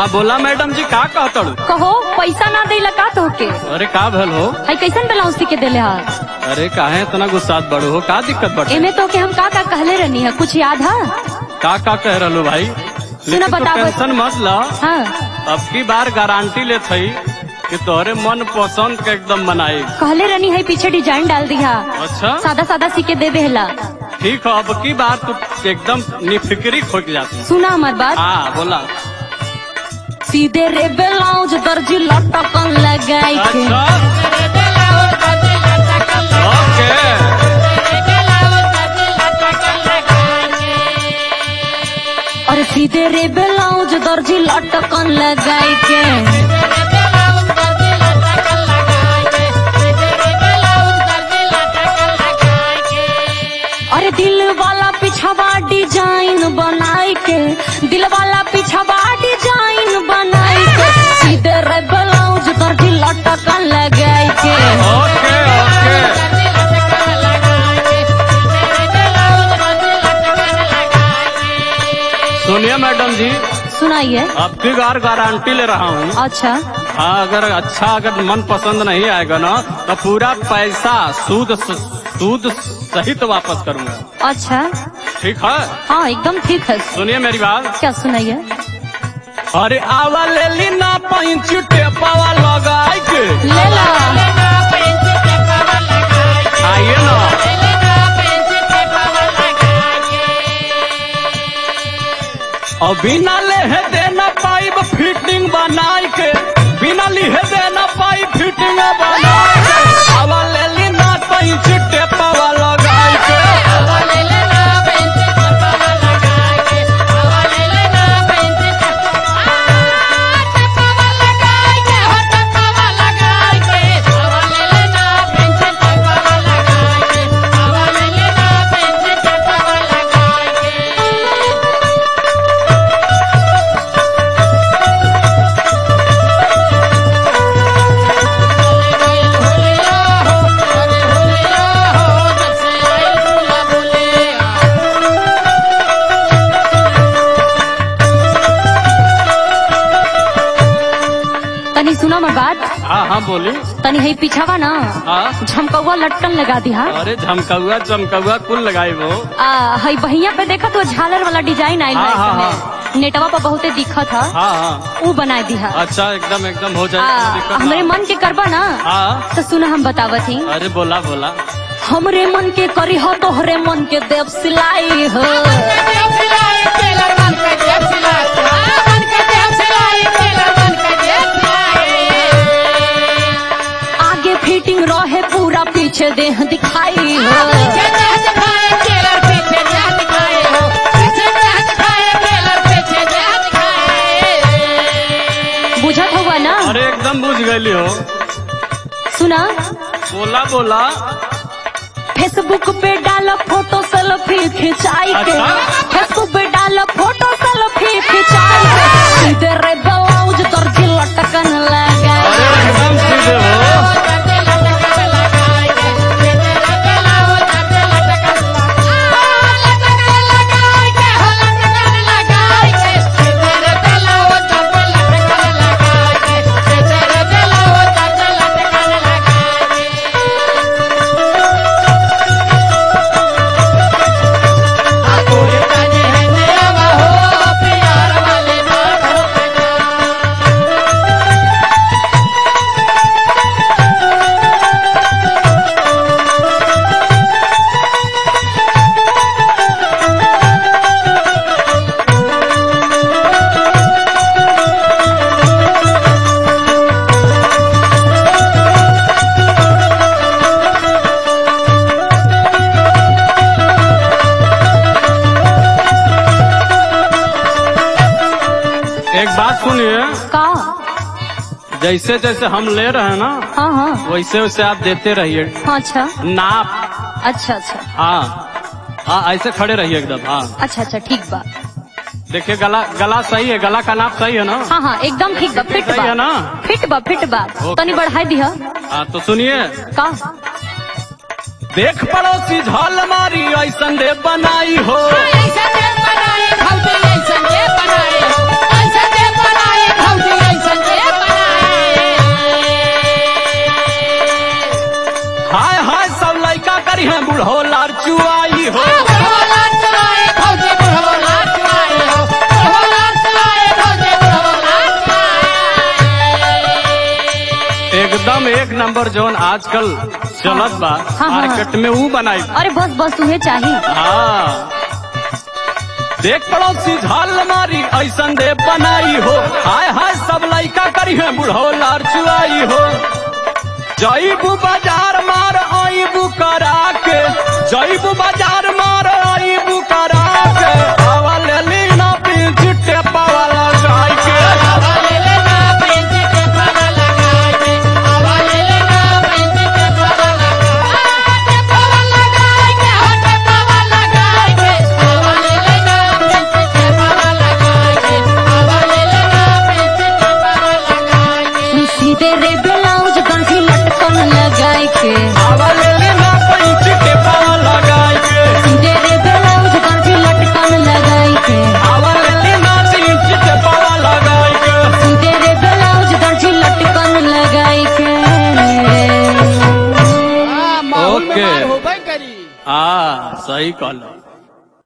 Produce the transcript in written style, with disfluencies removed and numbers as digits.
हाँ बोला मैडम जी का कहतड़ू? कहो पैसा ना दे का तो के। अरे का भेल हो? है कैसन ब्लाउज सी के देले हा? अरे काहे इतना गुस्सात बड़ो हो, का दिक्कत बटे? एमे तो के हम का कहले रहनी है, कुछ याद है? का कह रहलू भाई? सुना बताओ। टेंशन मत ला। हाँ। अब की बार गारंटी ले थी कि तोहरे मन पसंद के एकदम बनाई। कहले रहनी है पीछे डिजाइन डाल दिया। अच्छा सादा सादा सी के दे देला। ठीक है, अब की बार तू एकदम निफिक्री खोज जाती। सुना हमार बात। हाँ बोला। सीधे रे ब्लाउज दर्जी लटकन लगाई के। और सीधे रे ब्लाउज दर्जी लटकन लगाई के। अरे दिल वाला पिछवा डिजाइन बनाई के, दिल वाला पिछवा डिजाइन बनाई के। सीधे रे ब्लाउज दर्जी लटकन लगाई के। ओके ओके। सुनिए मैडम जी, सुनाइए। अब की बार गारंटी ले रहा हूँ। अच्छा। हाँ अगर मन पसंद नहीं आएगा ना तो पूरा पैसा सूद सहित वापस करूँगा। अच्छा ठीक है? हाँ एकदम ठीक है। सुनिए मेरी बात। क्या सुनाइए? अरे आवा ले ली ना पैंच टेपावा लगाई के। ले ला। आइए ना। बिना लेहे देना पाइप फिटिंग बनाई के, बिना लिहे देना पाइप फिटिंग बनाई के। आवा ले ली ना पैंच टेपावा लगाई के। सुना मैं बात। हाँ हाँ बोली। तनी है पीछावा ना। हाँ झमकौआ लटकन लगा दी। हाँ अरे झमकौआ कुल लगाई वो। है बहिया पे देखा तो झालर वाला डिजाइन आयल है। हाँ। नेटवा पर बहुते दिखत है। हाँ वो बना दी। अच्छा एकदम हो जाए। हमरे मन के करबा ना। हाँ तो सुना हम बतावत ही। अरे बोला बोला। हमरे मन के करी हो तोहरे मन के देव सिलाई हो। आगे फिटिंग रहे पूरा पीछे देह दिखाई हो। बुझत होगा ना? अरे एकदम बुझ गई हो। सुना बोला। फेसबुक पे डालो फोटो सेल्फी खिंचाई के। फेसबुक पे डालो फोटो सेल्फी खिंचाई के। सीधे रे ब्लाउज दर्जी लटकन लगा। एकदम सीधे हो। एक बात सुनिए। का? जैसे जैसे हम ले रहे हैं ना। हाँ वैसे वैसे आप देते रहिए। अच्छा नाप। अच्छा। हाँ ऐसे खड़े रहिए एकदम। हाँ अच्छा ठीक बा। देखिए गला सही है, गला का नाप सही है ना? हाँ एकदम ठीक बा। फिट सही है ना? फिट बा। तनी बढ़ाई दी। हाँ तो सुनिए। का? देख पड़ोसी झाल मारी ऐसन दे बनाई हो। चुआई हो। एकदम एक नंबर जोन आजकल चलत बा मार्केट में वो बनाई। अरे बस बस तुम्हें चाहिए। हाँ देख पड़ोसी झाल मारी ऐसन दे बनाई हो। हाय हाय सब लइका करी है बुढ़ो लार चुआई हो। जईबू बाजार मार आईबू करा के, जईबू बाजार मार आईबू करा के, हवा ले ली ना पीछ टेपा वाला गाय के। तेरे ब्लाउज गंठी लटकन लगाई के, हवा ले ली ना पीछ टेपा वाला गाय के। तेरे ब्लाउज गंठी लटकन लगाई के, हवा ले ली ना पीछ टेपा वाला गाय के। तेरे ब्लाउज गंठी लटकन लगाई के। ओके हाँ सही कहलो।